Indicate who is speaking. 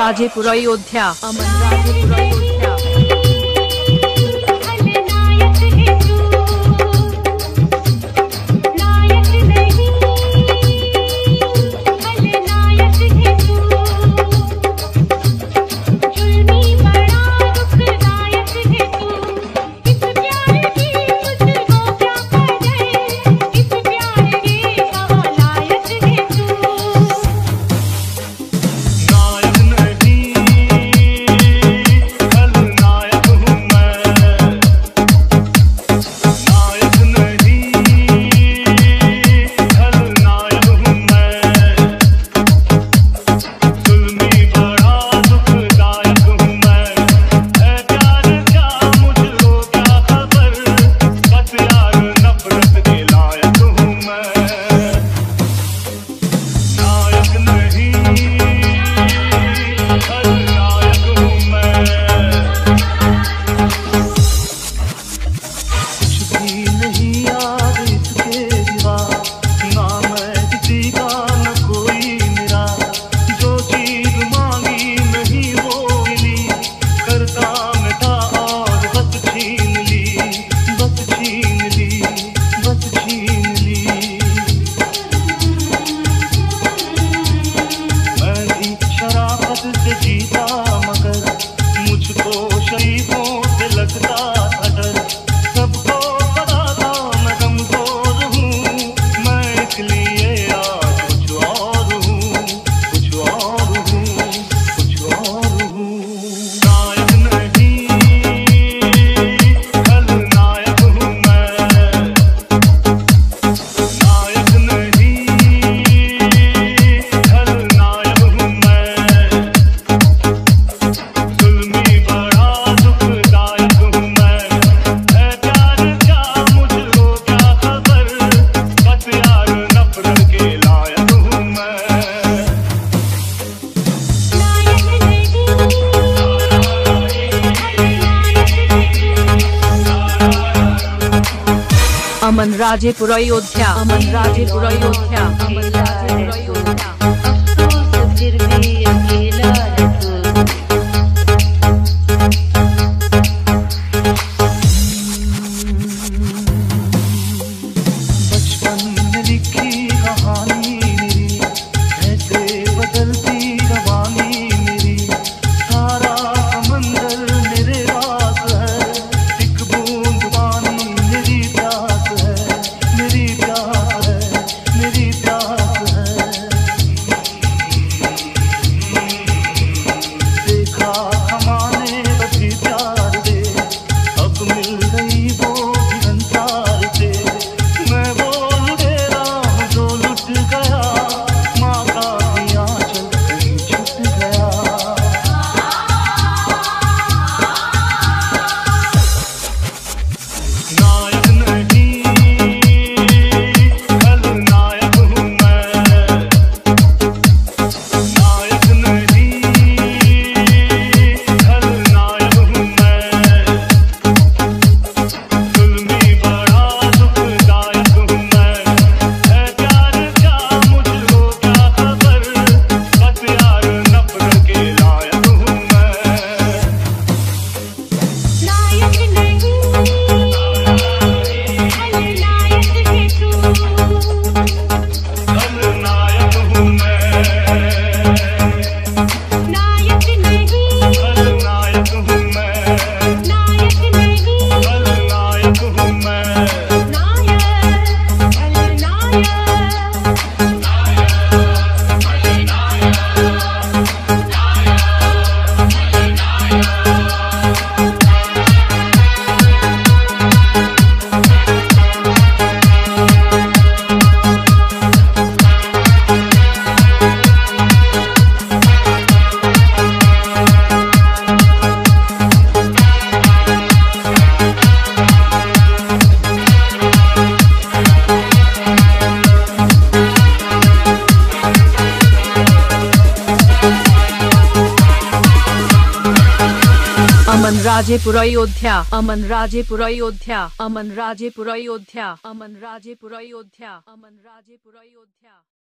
Speaker 1: राजेपुर अयोध्या, अमन राजेपुर अयोध्या। अमन राजेपुर अयोध्या, अमन राजेपुर अयोध्या, अमन राजेपुर अयोध्या।
Speaker 2: फिर भी अकेला है तू।
Speaker 3: बचपन में लिखी कहानी मेरी, कैसे बदलती रवानी मेरी। सारा समंदर मेरे पास है, एक बूंद पानी मेरी प्यास है, मेरी प्यास है, मेरी प्यास है। देखा हमारे कभी प्यार से, अब मिल गई वो भी संसार से। मैं बोल दे रहा हूँ जो लुट गया, माँ का भी आंचल कहीं छूट गया। नायक नहीं खलनायक हूँ मैं, नायक नहीं खलनायक हूँ मैं। जुल्मी बड़ा दुखदायक हूँ मैं, है प्यार क्या मुझको क्या खबर, बस यार नफरत के लायक हूँ मैं।
Speaker 2: नायक नहीं खलनायक है तू।
Speaker 3: खलनायक हूँ मैं,
Speaker 2: नायक नहीं
Speaker 3: खलनायक हूँ मैं,
Speaker 2: नायक नहीं
Speaker 3: खलनायक हूँ मैं।
Speaker 2: नायक खलनायक।
Speaker 1: अमन राजेपुर अयोध्या, अमन राजेपुर अयोध्या, अमन राजेपुर अयोध्या, अमन राजेपुर अयोध्या, अमन राजेपुर अयोध्या।